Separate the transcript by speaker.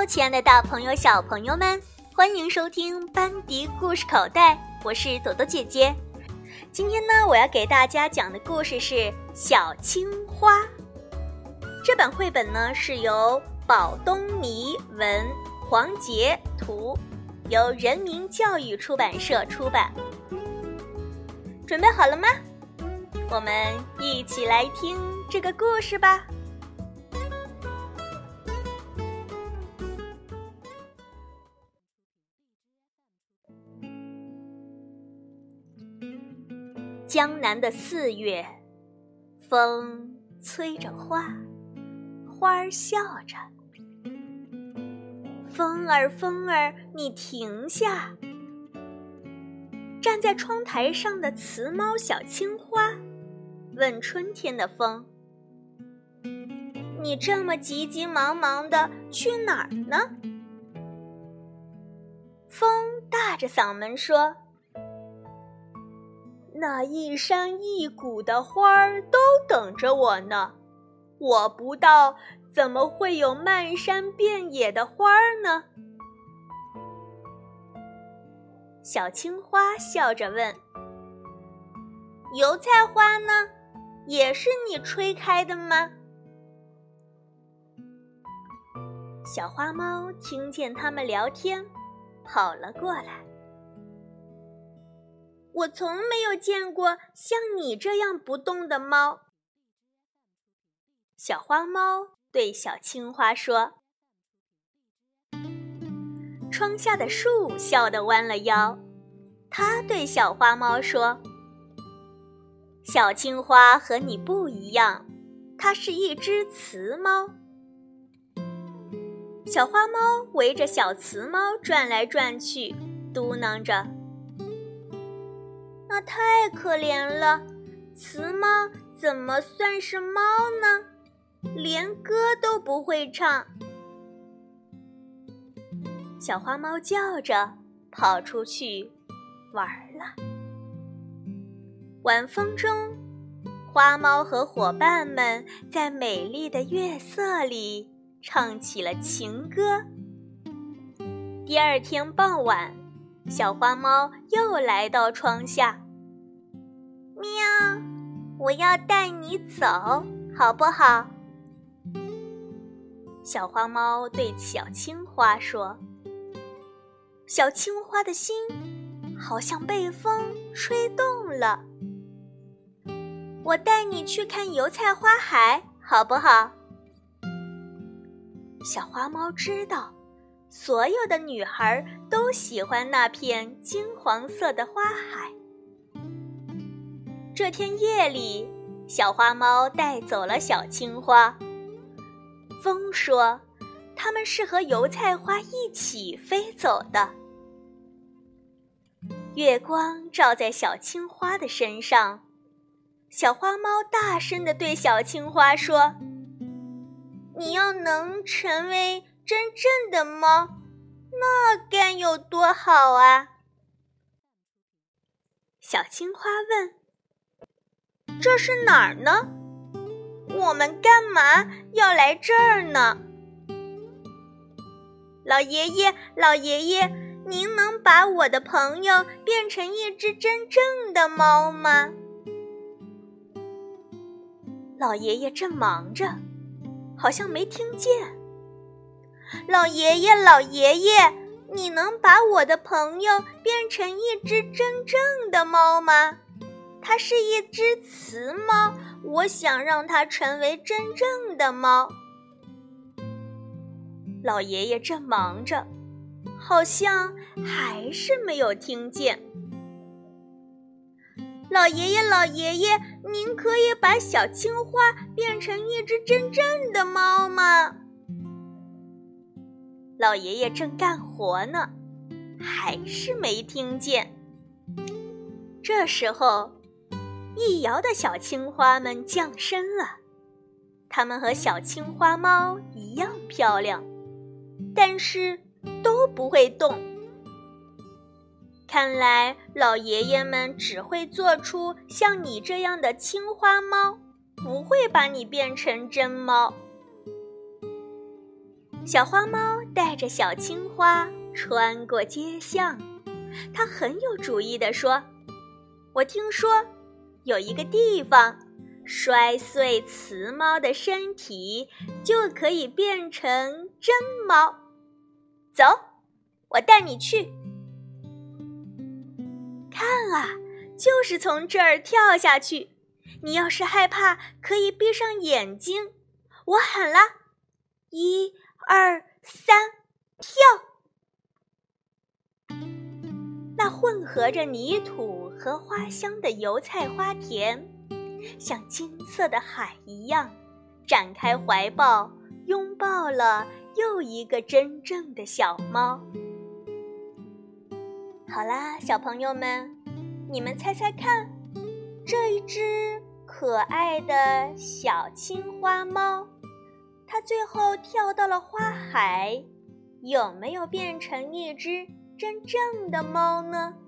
Speaker 1: 亲爱的大朋友小朋友们，欢迎收听班迪故事口袋，我是朵朵姐姐。今天呢，我要给大家讲的故事是小青花。这本绘本呢是由宝东尼文，黄杰图，由人民教育出版社出版。准备好了吗？我们一起来听这个故事吧。江南的4月，风吹着花，花儿笑着。风儿，风儿，你停下！站在窗台上的雌猫小青花问春天的风：“你这么急急忙忙的去哪儿呢？”风大着嗓门说：“那一山一谷的花儿都等着我呢，我不到，怎么会有漫山遍野的花儿呢？”小青花笑着问：“油菜花呢？也是你吹开的吗？”小花猫听见他们聊天，跑了过来。我从没有见过像你这样不动的猫。小花猫对小青花说。窗下的树笑得弯了腰，它对小花猫说：“小青花和你不一样，它是一只雌猫。”小花猫围着小雌猫转来转去，嘟囔着：“那太可怜了，雌猫怎么算是猫呢？连歌都不会唱。”小花猫叫着跑出去玩了。晚风中，花猫和伙伴们在美丽的月色里唱起了情歌。第二天傍晚，小花猫又来到窗下。喵，我要带你走，好不好？小花猫对小青花说。小青花的心好像被风吹动了。我带你去看油菜花海，好不好？小花猫知道，所有的女孩都喜欢那片金黄色的花海。这天夜里，小花猫带走了小青花。风说，它们是和油菜花一起飞走的。月光照在小青花的身上，小花猫大声地对小青花说：“你要能成为真正的猫，那该有多好啊！”小青花问：“这是哪儿呢？我们干嘛要来这儿呢？”老爷爷，老爷爷，您能把我的朋友变成一只真正的猫吗？老爷爷正忙着，好像没听见。老爷爷，老爷爷，你能把我的朋友变成一只真正的猫吗？它是一只雌猫，我想让它成为真正的猫。老爷爷正忙着，好像还是没有听见。老爷爷，老爷爷，您可以把小青花变成一只真正的猫吗？老爷爷正干活呢，还是没听见。这时候，一摇的小青花们降生了，它们和小青花猫一样漂亮，但是都不会动。看来老爷爷们只会做出像你这样的青花猫，不会把你变成真猫。 小花猫带着小青花穿过街巷，它很有主意地说：“我听说有一个地方，摔碎雌猫的身体就可以变成真猫。走，我带你去。”看啊，就是从这儿跳下去。你要是害怕，可以闭上眼睛。我喊了，1、2、3，跳！那混合着泥土和花香的油菜花田，像金色的海一样，展开怀抱，拥抱了又一个真正的小猫。好啦，小朋友们，你们猜猜看，这一只可爱的小青花猫，它最后跳到了花海，有没有变成一只真正的猫呢？